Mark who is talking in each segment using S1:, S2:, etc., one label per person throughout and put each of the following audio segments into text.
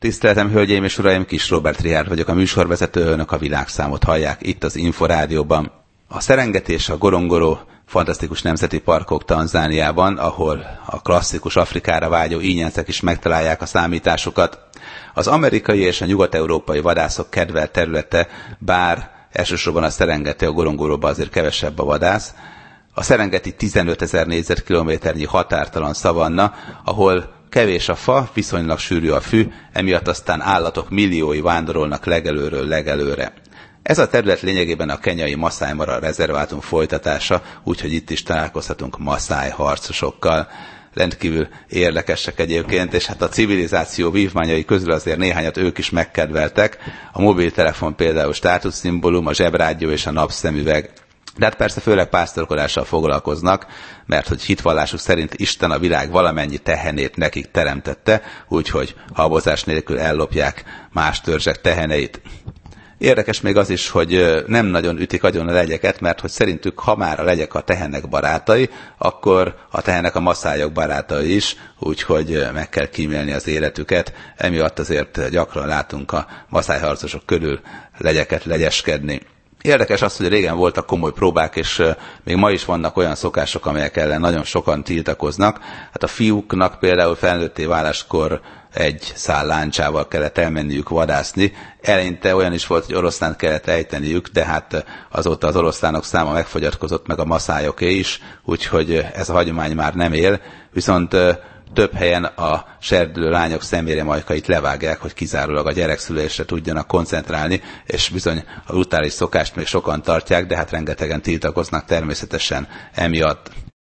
S1: Tiszteletem, hölgyeim és uraim, Kis Róbert Richárd vagyok, a műsorvezető, önök a Világszámot hallják itt az Inforádióban. A Serengeti és a Ngorongoro fantasztikus nemzeti parkok Tanzániában, ahol a klasszikus Afrikára vágyó ínyencek is megtalálják a számításukat. Az amerikai és a nyugat-európai vadászok kedvelt területe, bár elsősorban a Serengeti, a Ngorongoroban azért kevesebb a vadász. A Serengeti 15 000 négyzetkilométernyi határtalan szavanna, ahol kevés a fa, viszonylag sűrű a fű, emiatt aztán állatok milliói vándorolnak legelőről legelőre. Ez a terület lényegében a kenyai Masai Mara rezervátum folytatása, úgyhogy itt is találkozhatunk Masai harcosokkal. Rendkívül érdekesek egyébként, és hát a civilizáció vívmányai közül azért néhányat ők is megkedveltek. A mobiltelefon például státuszszimbólum, a zsebrádió és a napszemüveg. De hát persze főleg pásztorkodással foglalkoznak, mert hogy hitvallásuk szerint Isten a világ valamennyi tehenét nekik teremtette, úgyhogy habozás nélkül ellopják más törzsek teheneit. Érdekes még az is, hogy nem nagyon ütik agyon a legyeket, mert hogy szerintük, ha már a legyek a tehenek barátai, akkor a tehenek a maszályok barátai is, úgyhogy meg kell kímélni az életüket. Emiatt azért gyakran látunk a maszályharcosok körül legyeket legyeskedni. Érdekes az, hogy régen voltak komoly próbák, és még ma is vannak olyan szokások, amelyek ellen nagyon sokan tiltakoznak. Hát a fiúknak például felnőtté váláskor egy szál láncsával kellett elmenniük vadászni. Eleinte olyan is volt, hogy oroszlánt kellett ejteniük, de hát azóta az oroszlánok száma megfogyatkozott, meg a maszájoké is, úgyhogy ez a hagyomány már nem él. Viszont több helyen a serdülő lányok szeméremajkait levágják, hogy kizárólag a gyerekszülésre tudjanak koncentrálni, és bizony a brutális szokást még sokan tartják, de hát rengetegen tiltakoznak természetesen emiatt.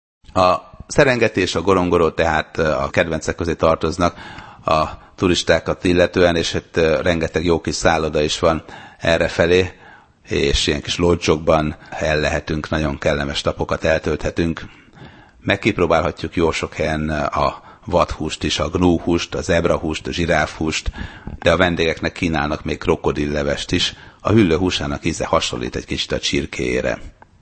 S1: A Serengeti és a Ngorongoro tehát a kedvencek közé tartoznak a turistákat illetően, és itt rengeteg jó kis szálloda is van errefelé, és ilyen kis lódzsokban el lehetünk, nagyon kellemes napokat eltölthetünk. Megkipróbálhatjuk jó sok helyen a vadhúst is, a gnúhúst, a zebrahúst, a zsiráfhúst, de a vendégeknek kínálnak még krokodillevest is. A hüllő húsának íze hasonlít egy kicsit a csirkéjére.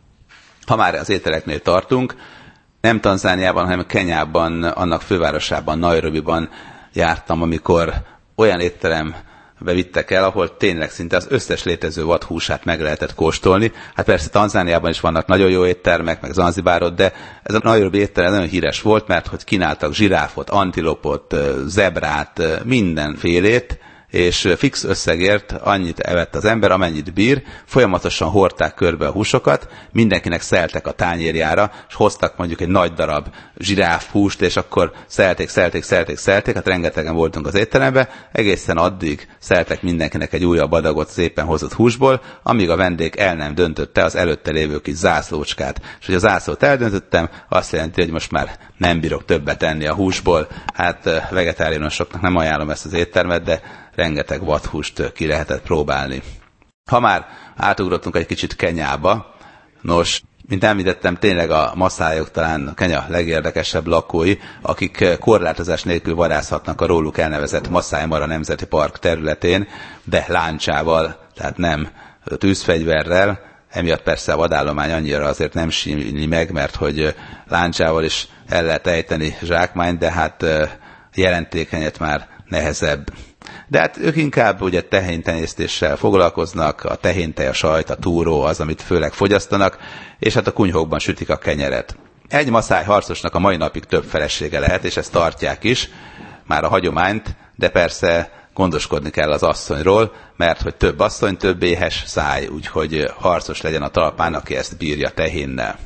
S1: Ha már az ételeknél tartunk, nem Tanzániában, hanem Kenyában, annak fővárosában, Nairobiban jártam, amikor olyan étterembe vittek el, ahol tényleg szinte az összes létező vadhúsát meg lehetett kóstolni. Hát persze Tanzániában is vannak nagyon jó éttermek, meg Zanzibárot, de ez a Nairobi étterem nagyon híres volt, mert hogy kínáltak zsiráfot, antilopot, zebrát, mindenfélét, és fix összegért annyit evett az ember, amennyit bír, folyamatosan hordták körbe a húsokat, mindenkinek szeltek a tányérjára, és hoztak mondjuk egy nagy darab zsiráfhúst, és akkor szelték, hát rengetegen voltunk az étteremben, egészen addig szeltek mindenkinek egy újabb adagot szépen hozott húsból, amíg a vendég el nem döntötte az előtte lévő kis zászlócskát. És hogy a zászlót eldöntöttem, azt jelenti, hogy most már nem bírok többet enni a húsból. Hát vegetáriánusoknak nem ajánlom ezt az éttermet, de rengeteg vadhúst ki lehetett próbálni. Ha már átugrottunk egy kicsit Kenyába, nos, mint említettem, tényleg a maszályok talán Kenya legérdekesebb lakói, akik korlátozás nélkül vadászhatnak a róluk elnevezett Masai Mara Nemzeti Park területén, de láncsával, tehát nem tűzfegyverrel. Emiatt persze a vadállomány annyira azért nem símli meg, mert hogy láncsával is el lehet ejteni zsákmányt, de hát jelentékenyet már nehezebb. De hát ők inkább ugye tehénytenyésztéssel foglalkoznak, a tehéntej, a sajt, a túró az, amit főleg fogyasztanak, és hát a kunyhókban sütik a kenyeret. Egy maszáj harcosnak a mai napig több felesége lehet, és ezt tartják is, már a hagyományt, de persze gondoskodni kell az asszonyról, mert hogy több asszony, több éhes száj, úgyhogy harcos legyen a talpán, aki ezt bírja tehénnel.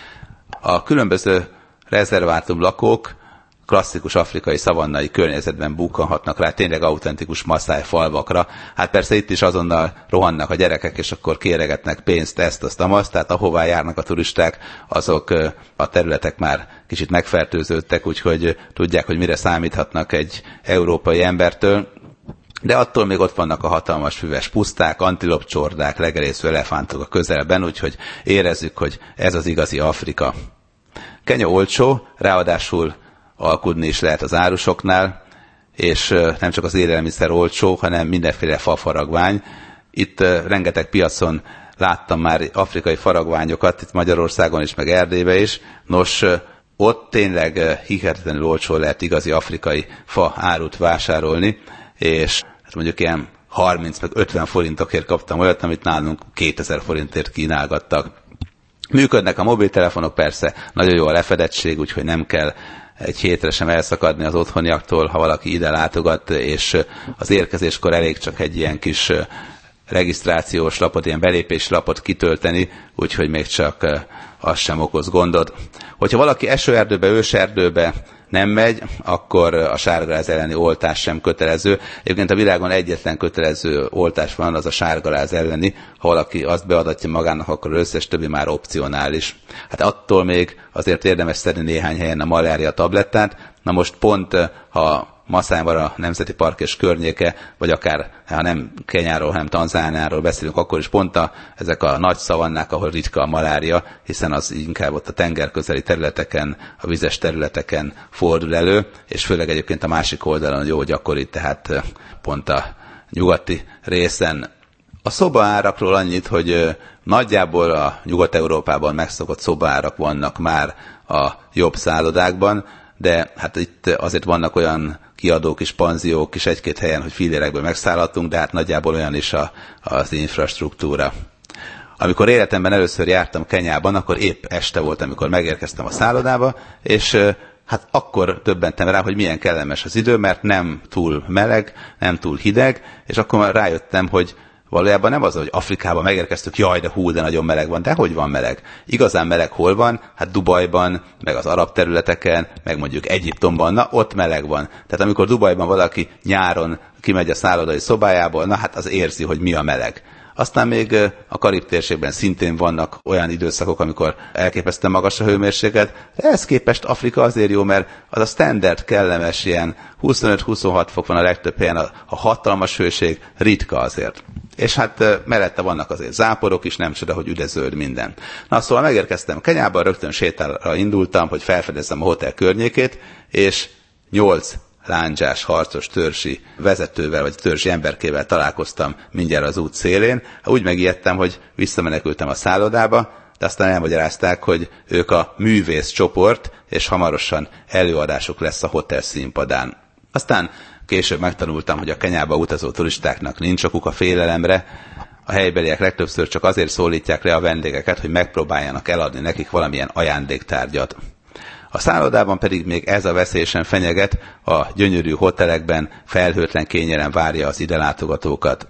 S1: A különböző rezervátum lakók klasszikus afrikai szavannai környezetben bukkanhatnak rá tényleg autentikus maszáj falvakra. Hát persze itt is azonnal rohannak a gyerekek, és akkor kéregetnek pénzt, ezt, azt, amazt, tehát ahová járnak a turisták, azok a területek már kicsit megfertőződtek, úgyhogy tudják, hogy mire számíthatnak egy európai embertől. De attól még ott vannak a hatalmas füves puszták, antilopcsordák, legerésző elefántok a közelben, úgyhogy érezzük, hogy ez az igazi Afrika. Kenya olcsó, ráadásul alkudni is lehet az árusoknál, és nem csak az élelmiszer olcsó, hanem mindenféle fafaragvány. Itt rengeteg piacon láttam már afrikai faragványokat, itt Magyarországon is, meg Erdélyben is. Nos, ott tényleg hihetetlenül olcsó lehet igazi afrikai fa árut vásárolni, és hát mondjuk ilyen 30 meg 50 forintokért kaptam olyat, amit nálunk 2000 forintért kínálgattak. Működnek a mobiltelefonok, persze nagyon jó a lefedettség, úgyhogy nem kell egy hétre sem elszakadni az otthoniaktól, ha valaki ide látogat, és az érkezéskor elég csak egy ilyen kis regisztrációs lapot, ilyen belépési lapot kitölteni, úgyhogy még csak az sem okoz gondot. Hogyha valaki esőerdőbe, őserdőbe nem megy, akkor a sárgaláz elleni oltás sem kötelező. Egyébként a világon egyetlen kötelező oltás van, az a sárgaláz elleni. Ha valaki azt beadatja magának, akkor az összes többi már opcionális. Hát attól még azért érdemes szedni néhány helyen a malária tablettát. Na most pont, ha Masai Mara Nemzeti Park és környéke, vagy akár, ha nem Kenyáról, hanem Tanzániáról beszélünk, akkor is pont ezek a nagy szavannák, ahol ritka a malária, hiszen az inkább ott a tengerközeli területeken, a vizes területeken fordul elő, és főleg egyébként a másik oldalon jó gyakori, tehát pont a nyugati részen. A szobaárakról annyit, hogy nagyjából a Nyugat-Európában megszokott szobaárak vannak már a jobb szállodákban, de hát itt azért vannak olyan kiadók és panziók is egy-két helyen, hogy fillérekből megszállhatunk, de hát nagyjából olyan is az infrastruktúra. Amikor életemben először jártam Kenyában, akkor épp este volt, amikor megérkeztem a szállodába, és hát akkor döbbentem rá, hogy milyen kellemes az idő, mert nem túl meleg, nem túl hideg, és akkor rájöttem, hogy valójában nem az, hogy Afrikában megérkeztük, jaj, de hú, de nagyon meleg van. De hogy van meleg? Igazán meleg hol van? Hát Dubajban, meg az arab területeken, meg mondjuk Egyiptomban, na ott meleg van. Tehát amikor Dubajban valaki nyáron kimegy a szállodai szobájából, na hát az érzi, hogy mi a meleg. Aztán még a Karib térségben szintén vannak olyan időszakok, amikor elképesztően magas a hőmérséklet. De ehhez képest Afrika azért jó, mert az a standard kellemes ilyen 25-26 fok van a legtöbb helyen, a hatalmas hőség ritka azért. És hát mellette vannak azért záporok is, nem csoda, hogy üdezöld minden. Na szóval megérkeztem Kenyába, rögtön sétálra indultam, hogy felfedezzem a hotel környékét, és 8 lándzsás, harcos törzsi vezetővel, vagy törzsi emberkével találkoztam mindjárt az út szélén. Úgy megijedtem, hogy visszamenekültem a szállodába, de aztán elmagyarázták, hogy ők a művész csoport, és hamarosan előadásuk lesz a hotel színpadán. Aztán később megtanultam, hogy a Kenyába utazó turistáknak nincs okuk a félelemre. A helybeliek legtöbbször csak azért szólítják le a vendégeket, hogy megpróbáljanak eladni nekik valamilyen ajándéktárgyat. A szállodában pedig még ez a veszély sem fenyeget, a gyönyörű hotelekben felhőtlen kényelem várja az ide látogatókat.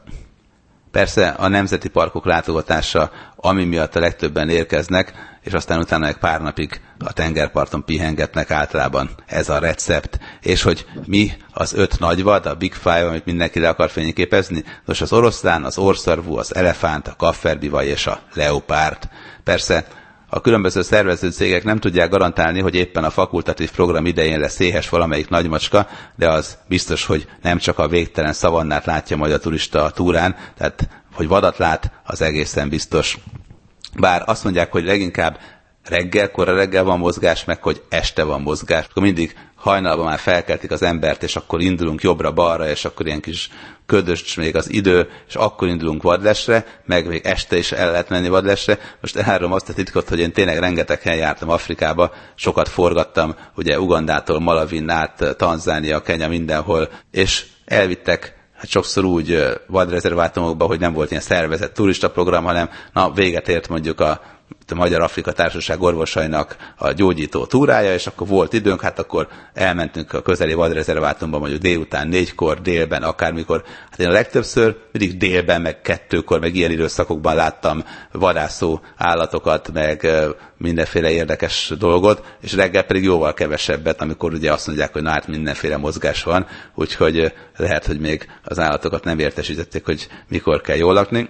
S1: Persze a nemzeti parkok látogatása, ami miatt a legtöbben érkeznek, és aztán utána egy pár napig a tengerparton pihengetnek általában. Ez a recept. És hogy mi az 5 nagyvad, a Big Five, amit mindenki le akar fényképezni? Nos, az oroszlán, az orrszarvú, az elefánt, a kafferbivaj és a leopárd. Persze a különböző szervező cégek nem tudják garantálni, hogy éppen a fakultatív program idején lesz éhes valamelyik nagymacska, de az biztos, hogy nem csak a végtelen szavannát látja majd a turista a túrán, tehát hogy vadat lát, az egészen biztos. Bár azt mondják, hogy leginkább korai reggel van mozgás, meg hogy este van mozgás. Akkor mindig hajnalban már felkeltik az embert, és akkor indulunk jobbra-balra, és akkor ilyen kis ködös még az idő, és akkor indulunk vadlesre, meg még este is el lehet menni vadlesre. Most elárulom azt a titkot, hogy én tényleg rengeteg helyen jártam Afrikába, sokat forgattam, ugye Ugandától Malavin át, Tanzánia, Kenya, mindenhol, és elvittek hát sokszor úgy vadrezervátumokba, hogy nem volt ilyen szervezett turistaprogram, hanem véget ért mondjuk a Magyar Afrika Társaság orvosainak a gyógyító túrája, és akkor volt időnk, hát akkor elmentünk a közeli vadrezervátumba mondjuk délután 4-kor, délben, akármikor. Hát én a legtöbbször mindig délben, meg 2-kor, meg ilyen időszakokban láttam vadászó állatokat, meg mindenféle érdekes dolgot, és reggel pedig jóval kevesebbet, amikor ugye azt mondják, hogy na hát mindenféle mozgás van, úgyhogy lehet, hogy még az állatokat nem értesítették, hogy mikor kell jól lakni.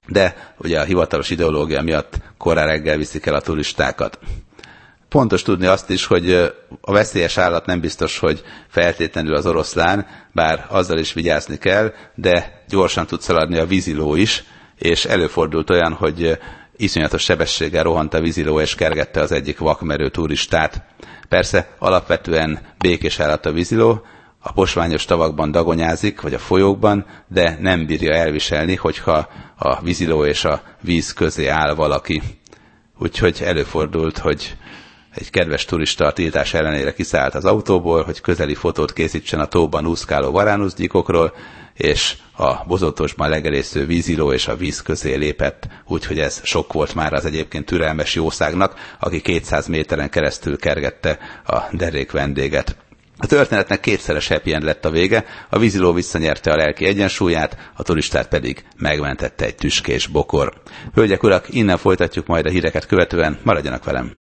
S1: De ugye a hivatalos ideológia miatt korán reggel viszik el a turistákat. Fontos tudni azt is, hogy a veszélyes állat nem biztos, hogy feltétlenül az oroszlán, bár azzal is vigyázni kell, de gyorsan tud szaladni a víziló is, és előfordult olyan, hogy iszonyatos sebességgel rohant a víziló, és kergette az egyik vakmerő turistát. Persze alapvetően békés állat a víziló, a posványos tavakban dagonyázik, vagy a folyókban, de nem bírja elviselni, hogyha a víziló és a víz közé áll valaki. Úgyhogy előfordult, hogy egy kedves turista a tiltás ellenére kiszállt az autóból, hogy közeli fotót készítsen a tóban úszkáló varánuszgyíkokról, és a bozótosban legelésző víziló és a víz közé lépett, úgyhogy ez sok volt már az egyébként türelmes jószágnak, aki 200 méteren keresztül kergette a derék vendéget. A történetnek kétszeres happy end lett a vége, a víziló visszanyerte a lelki egyensúlyát, a turistát pedig megmentette egy tüskés bokor. Hölgyek, urak, innen folytatjuk majd a híreket követően, maradjanak velem!